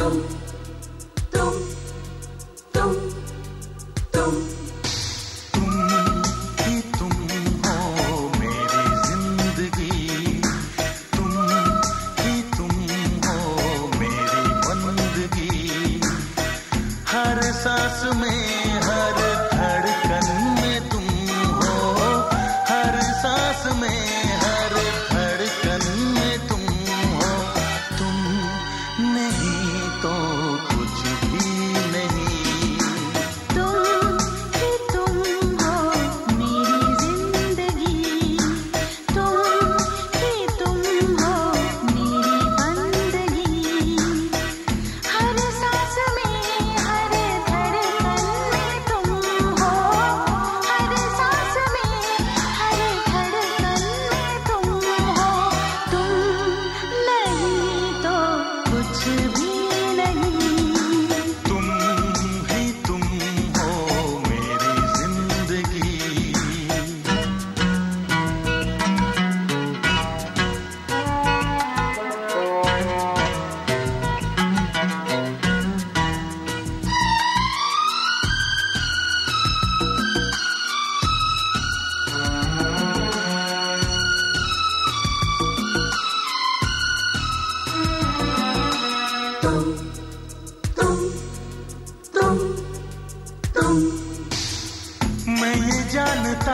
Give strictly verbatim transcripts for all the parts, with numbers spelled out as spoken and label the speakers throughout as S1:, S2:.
S1: मैं ये जानता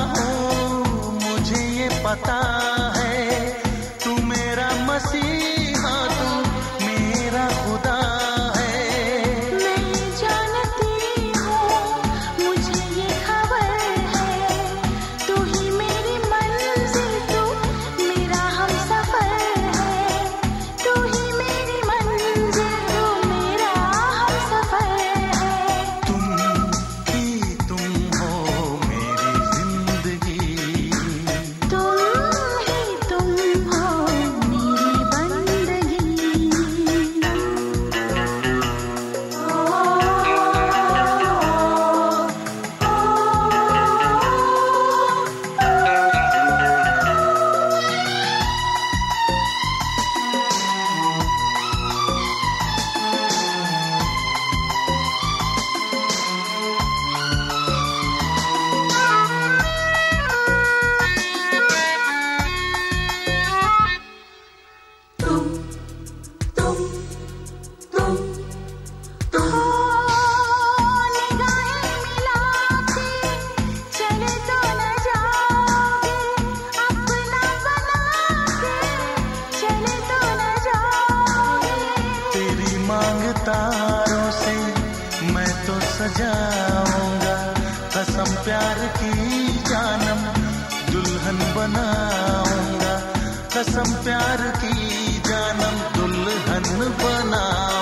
S1: हूँ, मुझे ये पता है, तू मेरा मसीहा, तू मेरा खुदा है।
S2: मैं ये जानती हूँ, मुझे ये खबर है, तू ही मेरी मंजिल, तू मेरा हमसफर है। तू ही मेरी मंजिल, तू मेरा हमसफर है।
S1: तुम ही तुम हो मेरी जिंदगी,
S2: तुम ही तुम हो मेरी बंदगी।
S3: तुम तुम तुम तुम
S2: निगाहें मिला के चले तो न जाओगे, अपना बना के चले तो न जाओगे।
S1: तेरी मांग तारों से मैं तो सजाऊंगा, कसम प्यार की जानम दुल्हन बनाऊंगा, कसम प्यार की जानम दुल्हन बनाऊंगा।